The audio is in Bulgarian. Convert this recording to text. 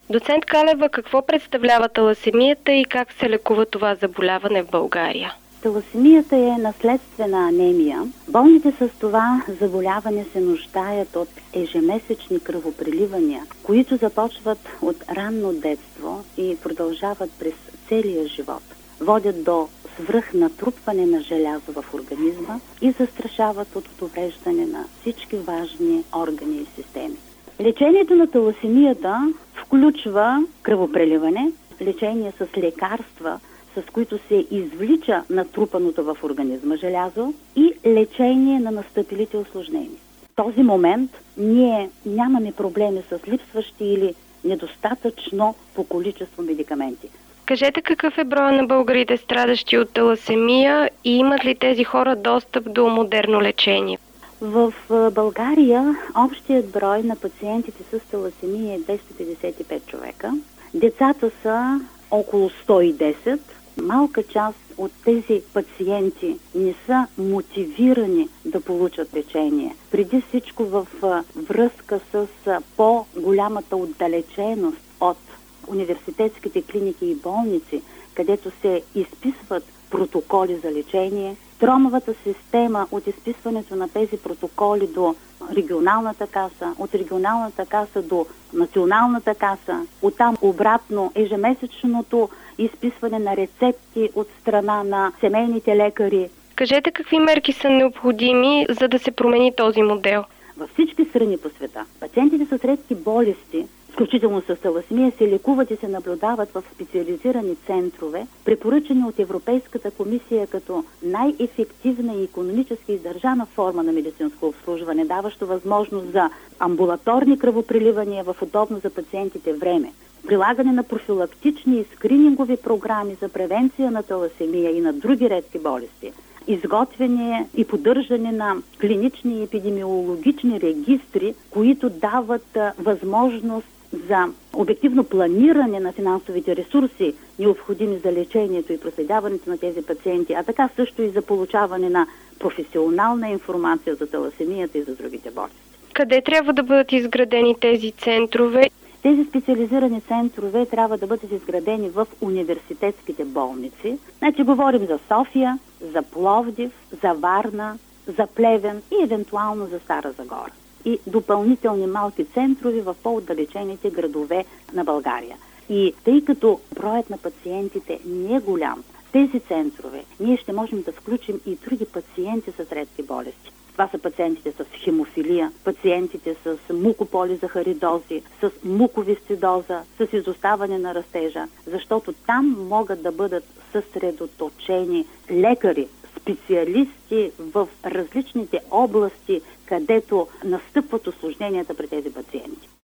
Доцент Калева, какво представлява таласемията и как се лекува това заболяване в България? Таласемията е наследствена анемия. Болните с това заболяване се нуждаят от ежемесечни кръвопреливания, които започват от ранно детство и продължават през целия живот. Водят до свръхнатрупване на желязо в организма и застрашават от повреждане на всички важни органи и системи. Лечението на таласемията включва кръвопреливане, лечение с лекарства, с които се извлича натрупаното в организма желязо и лечение на настъпилите усложнения. В този момент ние нямаме проблеми с липсващи или недостатъчно по количество медикаменти. Кажете какъв е броя на българите, страдащи от таласемия, и имат ли тези хора достъп до модерно лечение? В България общият брой на пациентите с таласемия е 255 човека. Децата са около 110. Малка част от тези пациенти не са мотивирани да получат лечение. Преди всичко в връзка с по-голямата отдалеченост от университетските клиники и болници, където се изписват протоколи за лечение. Тромавата система от изписването на тези протоколи до регионалната каса, от регионалната каса до националната каса, оттам обратно ежемесечното изписване на рецепти от страна на семейните лекари. Кажете какви мерки са необходими, за да се промени този модел? Във всички страни по света пациентите с редки болести, включително с таласемия, се лекуват и се наблюдават в специализирани центрове, препоръчани от Европейската комисия като най-ефективна и икономически издържана форма на медицинско обслужване, даващо възможност за амбулаторни кръвопреливания в удобно за пациентите време, прилагане на профилактични и скринингови програми за превенция на таласемия и на други редки болести, изготвяне и поддържане на клинични и епидемиологични регистри, които дават възможност за обективно планиране на финансовите ресурси, необходими за лечението и проследяването на тези пациенти, а така също и за получаване на професионална информация за таласемията и за другите болести. Къде трябва да бъдат изградени тези центрове? Тези специализирани центрове трябва да бъдат изградени в университетските болници. Значи говорим за София, за Пловдив, за Варна, за Плевен и евентуално за Стара Загора. И допълнителни малки центрови в по-отдалечените градове на България. И тъй като броят на пациентите не е голям, тези центрове ние ще можем да включим и други пациенти с редки болести. Това са пациентите с хемофилия, пациентите с мукополизахаридози, с муковисцидоза, с изоставане на растежа, защото там могат да бъдат съсредоточени лекари, специалисти в различните области, където настъпват усложненията при тези пациенти.